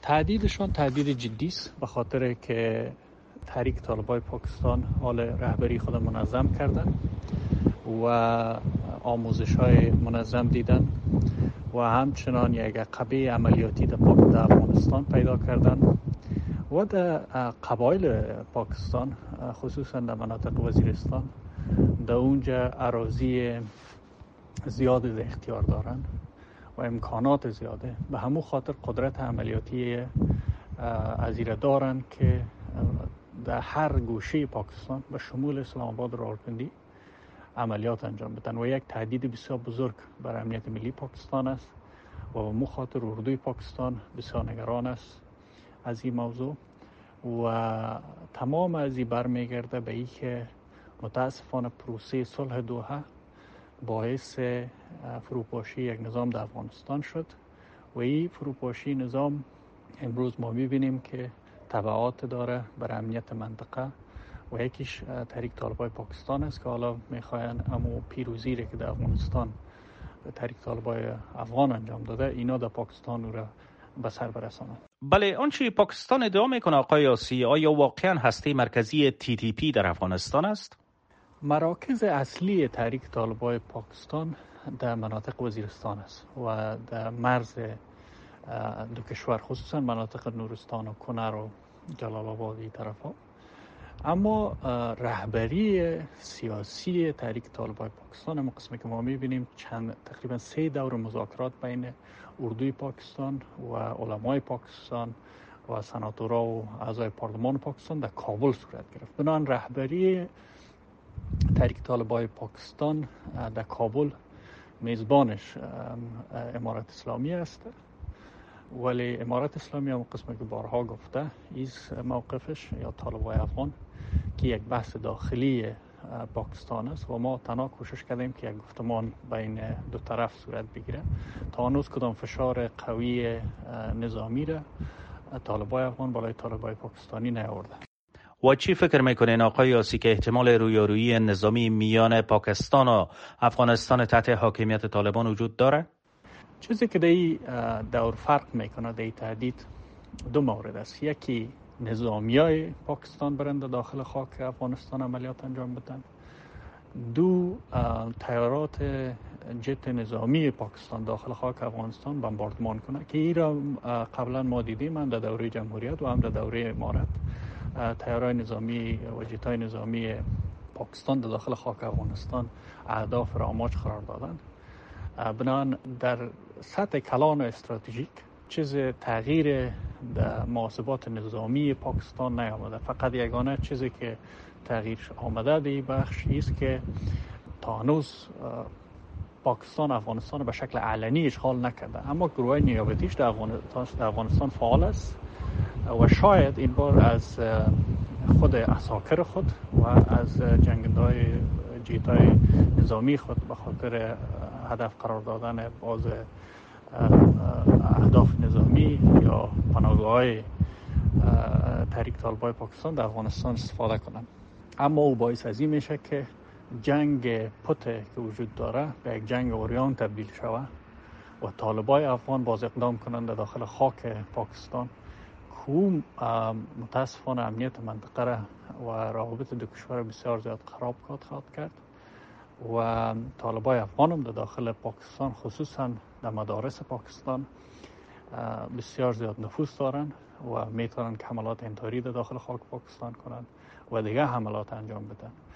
تهدیدشان تهدید جدی است، به خاطر که تحریک طالبای پاکستان حال رهبری خود منظم کردن و آموزش‌های منظم دیدن و همچنان یک عقبه عملیاتی در افغانستان پیدا کردن و در قبایل پاکستان خصوصا در مناطق وزیرستان در اونجا اراضی زیاد در اختیار دارن و امکانات زیاده، به همون خاطر قدرت عملیاتی ازیره دارن که در هر گوشه پاکستان به شمول اسلام آباد و راولپنڈی عملیات انجام بدن و یک تهدید بسیار بزرگ بر امنیت ملی پاکستان است و به مخاطر اردوی پاکستان بسیار نگران است از این موضوع و تمام از این برمیگرده به این که متاسفانه پروسه صلح دوحه باعث فروپاشی یک نظام در افغانستان شد و این فروپاشی نظام امروز ما میبینیم که تبعات داره بر امنیت منطقه و یکیش تحریک طالبای پاکستان است که حالا میخواین امو پیروزی که در افغانستان تحریک طالبای افغان انجام داده اینا در پاکستان او را به سر برسانند. بله، آنچه پاکستان ادعا میکنه آقای یاسی، آیا واقعا هسته مرکزی TTP در افغانستان است؟ مراکز اصلی تحریک طالبای پاکستان در مناطق وزیرستان است و در مرز دو کشور، خصوصا مناطق نورستان و کنر و جلال آباد این طرفا. اما رهبری سیاسی تحریک طالبای پاکستان، اما قسمی که ما میبینیم تقریبا 3 دور مذاکرات بین اردوی پاکستان و علمای پاکستان و سناتورا و اعضای پارلمان پاکستان در کابل صورت گرفت. بنابراین رهبری تحریک طالبای پاکستان در کابل میزبانش امارت اسلامی است، ولی امارت اسلامی هم قسمی که بارها گفته ایز موقفش یا طالبای افغان که یک بحث داخلی پاکستان است و ما تنها کوشش کردیم که یک گفتمان بین دو طرف صورت بگیره. تا هنوز کدام فشار قوی نظامی را طالبای افغان بالای طالبای پاکستانی نیاورده. و چی فکر میکنین آقای یاسی که احتمال رویارویی نظامی میان پاکستان و افغانستان تحت حاکمیت طالبان وجود داره؟ چیزی که در این دور فرق میکنه در این تهدید 2 مورد است. یکی نظامیای پاکستان برند داخل خاک افغانستان عملیات انجام بدن. 2 طیارات جت نظامی پاکستان داخل خاک افغانستان بمباردمان کنه که این را قبلا ما دیدیم، هم در دوره جمهوریت و هم در دوره امارت. طیارهای نظامی و جت‌های نظامی پاکستان در داخل خاک افغانستان اهداف را آماج قرار دادند. بنابراین در سطح کلان و استراتژیک چیز تغییر در محاسبات نظامی پاکستان نیامده. فقط یگانه چیزی که تغییر آمده در این بخش است که تا هنوز پاکستان افغانستان به شکل علنی اشغال نکرده، اما گروه نیابتیش در افغانستان فعال است و شاید این بار از خود عساکر خود و از جنگنده‌های جیت‌های نظامی خود به خاطر هدف قرار دادن باز اهداف نظامی یا پناهگاه‌های تحریک طالبای پاکستان در افغانستان استفاده کنند. اما او باعث از این میشه که جنگ پت که وجود داره به یک جنگ اوریان تبدیل شود و طالبای افغان باز اقدام کنند در داخل خاک پاکستان که متاسفانه امنیت منطقه را و روابط دو کشور بسیار زیاد خراب خواهد کرد و طالبای افغان هم در داخل پاکستان خصوصا در مدارس پاکستان بسیار زیاد نفوذ دارن و میتونن که حملات انتحاری در داخل خاک پاکستان کنند و دیگه حملات انجام بدن.